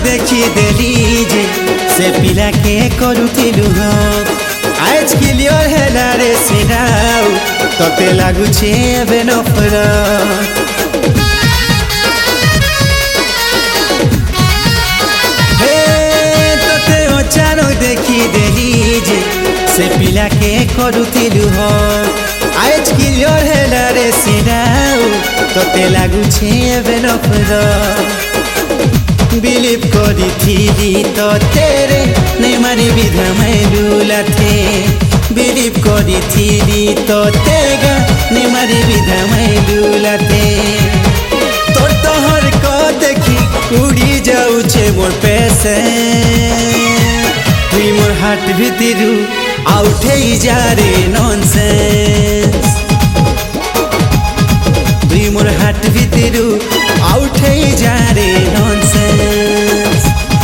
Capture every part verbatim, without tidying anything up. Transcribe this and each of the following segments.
देखी देली जे से पिला के करुथिलु हो आज क्लियर हैला रे सिनाउ तते लागुछे एबे नफरत हे तते अचानो देखी देली जे से पिला के करुथिलु हो आज क्लियर हैला रे सिनाउ तते लागुछे एबे नफरत बिलीव करी थी तो तेरे नहीं मारी विधा में लूला थे बिलीव करी थी तो तेगा नहीं मारी विधा में लूला थे तोर तोहर को देखी उड़ी जाऊ छे मोर पैसे तुई मोर हाथ भीतरू आउटे जा रे नॉनसेंस तुई मोर हाथ भीतरू आउटे जा रे नॉनसेंस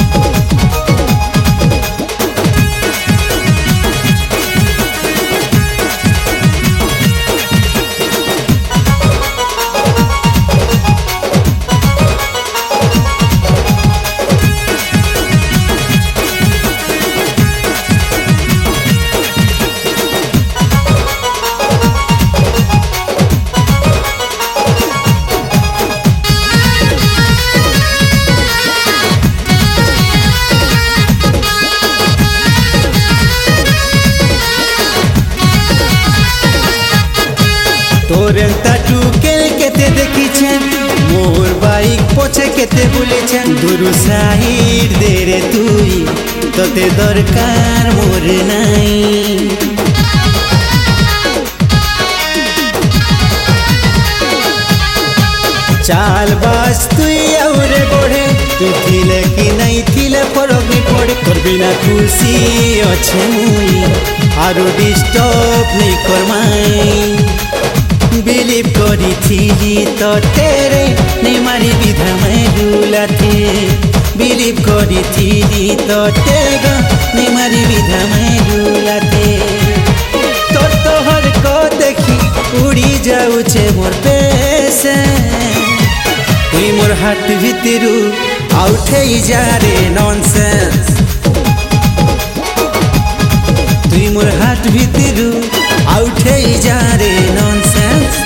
तोर ताटू के केते देखी छे मोर बाइक पोछे केते बोले छे दुरु साइड दे रे तुई तते दरकार मोर नाई चाल बस तुई औरे बढ़े तू थिले कि नहीं थिले फरक नहीं पड़े तोर बिना खुशी अच्छे मुई आरो डिस्टर्ब नहीं कर माई बिलीव करी थी तो तेरे नहीं मारी विधा में लूला थे बिलीव करी थी तो तेगा नहीं मारी विधा में लूला थे तो तोहर को देखी उड़ी जाऊ छे मोर पैसे तुई मोर हाथ भीतरू आउटे जा रे नॉनसेंस तुई मोर हाथ भीतरू आउटे जा रे नॉनसेंस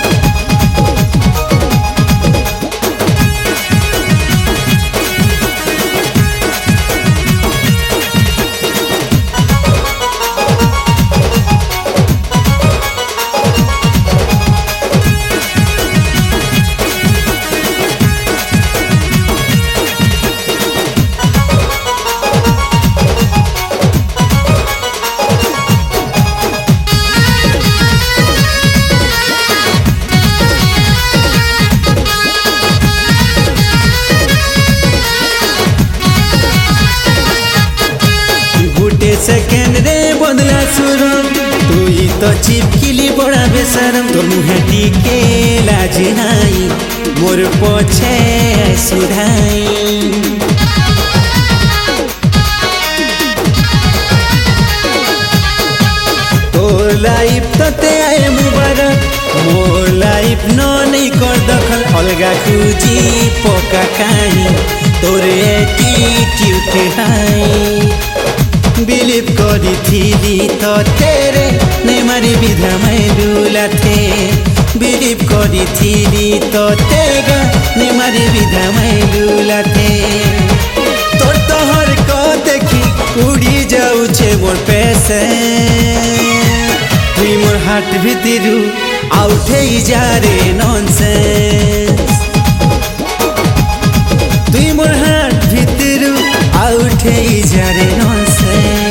सेकेंड रे बदला सुरम तुई तो चिपकिली बड़ा बेसरम तो मुहे टिके लाज नाई मोर पोछे सुधाई तोर लाइफ तते आए मुबारक मोर लाइफ नो नहीं कर दखल अलगा तुजी पोका खाई तोर एटीट्यूड हाई बिलीव करी थी तो तेरे नहीं मारी विधा में लूला थे बिलीव करी थी तो तेगा नहीं मारी विधा में लूला थे तोर तोहर को देखी उड़ी जाऊ छे मोर पैसे तुई मोर हाथ भीतरू आउटे जा रे नॉनसेंस तुई मोर हाथ भीतरू आउटे जा रे नॉनसेंस